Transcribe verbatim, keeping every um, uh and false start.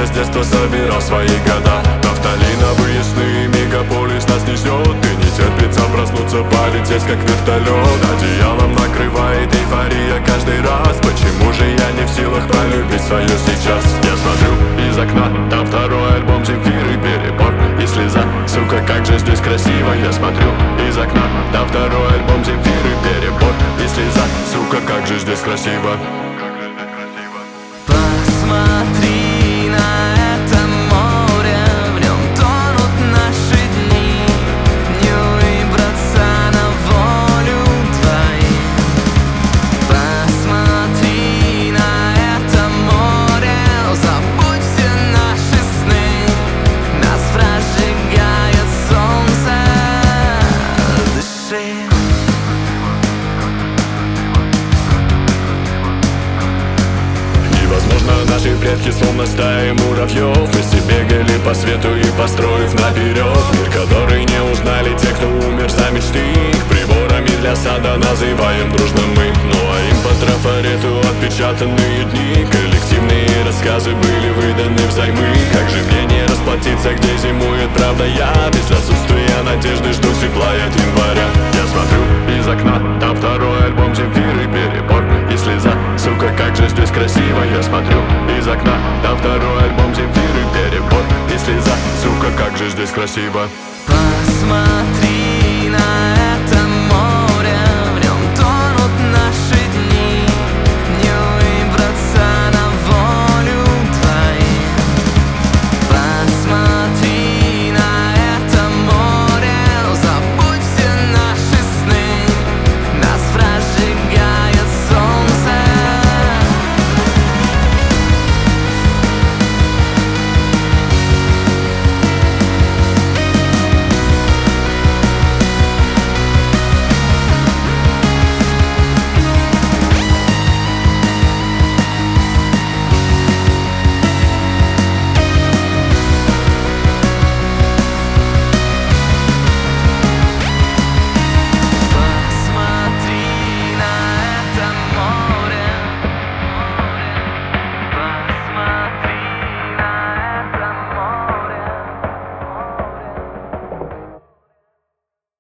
с детства собирал свои года. Нафталина, выездные, мегаполис нас не ждет. И не терпится проснуться, полететь как вертолет. Одеялом накрывает эйфория каждый раз. Почему же я не в силах полюбить свое сейчас? Я смотрю из окна, там второй альбом Земфиры, перебор и слеза. Сука, как же здесь красиво. Я смотрю из окна, там второй альбом Земфиры, перебор и слеза. Сука, как же здесь красиво. Посмотри на это море, в нем тонут наши дни. Не выбраться на волю твоих. Посмотри на это море, забудь все наши сны. Нас прожигает солнце, дыши. Возможно, наши предки словно стаи муравьев вместе бегали по свету и построив наперед мир, который не узнали те, кто умер за мечты. Их приборами для сада называем дружно мы. Ну а им по трафарету отпечатанные дни. Коллективные рассказы были выданы взаймы. Как же мне не расплатиться, где зимует правда я? Без отсутствия надежды жду тепла от января. Я смотрю из окна, там второй альбом Земфиры, перебор и слеза. Сука, как же здесь красиво. Я смотрю из окна, там второй альбом Земфиры, перебор и слеза. Сука, как же здесь красиво. Посмотри